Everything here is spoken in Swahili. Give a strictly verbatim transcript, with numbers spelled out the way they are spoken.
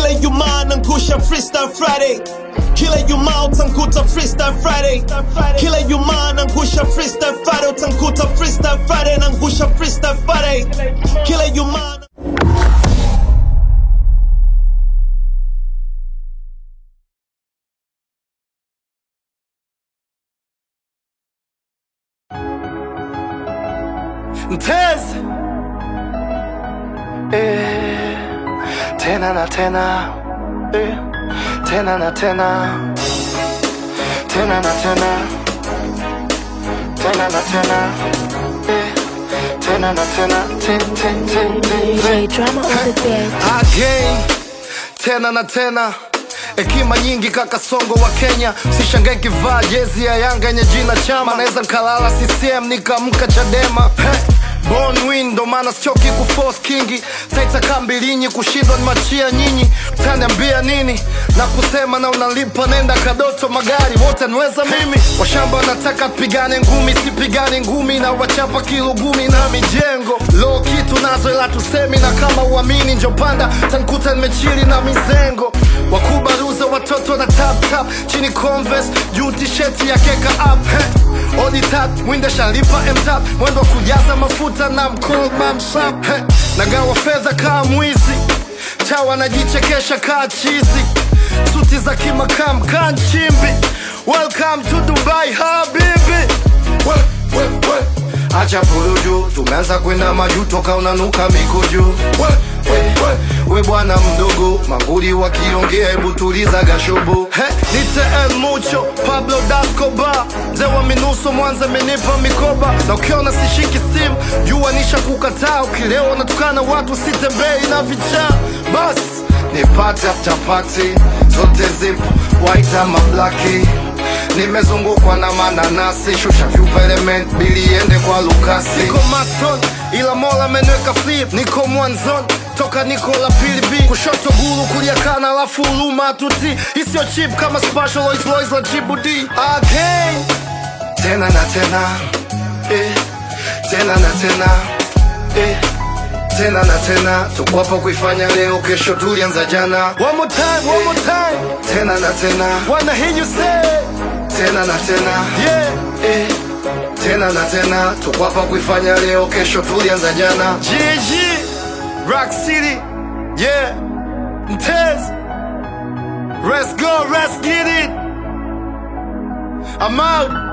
Kila Ijumaa nangusha Freestyle Friday. Kila Ijumaa utankuta Freestyle Friday. Kila Ijumaa nangusha Freestyle Friday. Utankuta Freestyle Friday, nangusha Freestyle Friday. Kila Ijumaa. Mtez eh, tena na tena eh, tena na tena tena na tena tena na tena eh, tena na tena ten ten ten ten Drama on the bed again tena na tena. Hekima nyingi kaka Songo wa Kenya. Sishangae kivaa jezi ya Yanga yenye jina Chama. Naweza nkalala C C M nikamka Chadema. Hey, born win ndo maana sichoki kuforce kingi. Taita kambilinyi kushindwa ni machia nyinyi. Utaniambia nini na kusema na unalipa nenda Kadoto magari wote nweza mimi. Washamba wanataka tupigane ngumi, sipigane ngumi na wachapa kilo gumi na mijengo. Low kitu nazo ila tusemi na kama uamini njopanda tankuta nimechili na mizengo. Wakubaruza watoto na tap tap chini Converse juu t-shirt ya keka up. Hey, odi tap mwinde shalipa M-tap mwendo kujaza mafuta na mkol mamsap. Hey, nagawa fedha kaa mwizi chawa najichekesha kaa chizi. Suti za kimakam kaa nchimbi. Welcome to Dubai habibi. We, we, we. Acha puruju tumeanza kwenda maju toka unanuka mikuju. We, we, we. We bwana mdogo manguli wakiongea hebu tuliza gashobo. Hey, nite El Mucho Pablo Dascoba mzee wa minuso Mwanza menipa mikoba. Na ukiona sishiki simu jua nisha kukataa. Ukileo natukana watu sitembei na vichaa. Bas ni party after party zote zipo white ama blackie. Nimezungukwa na mananasi shusha vyupa element bili ende kwa Lukasi. Niko mason ila mola menweka flip. Niko mwanzon toka niko la pili B. Kushoto gulu kulia kana alafu uluma tuti. Isio cheap kama special Lois Lois la Djibouti. Again tena na tena eh, tena na tena eh, tena na tena. Tuko hapa kuifanya leo kesho tulianza jana. One more time, one more time. Tena na tena. Wanna hear you say tena na tena yeah eh, tena na tena. Tuko hapa kuifanya leo kesho tulianza jana. G G Rock City yeah Mtez. Let's go, let's get it. I'm out.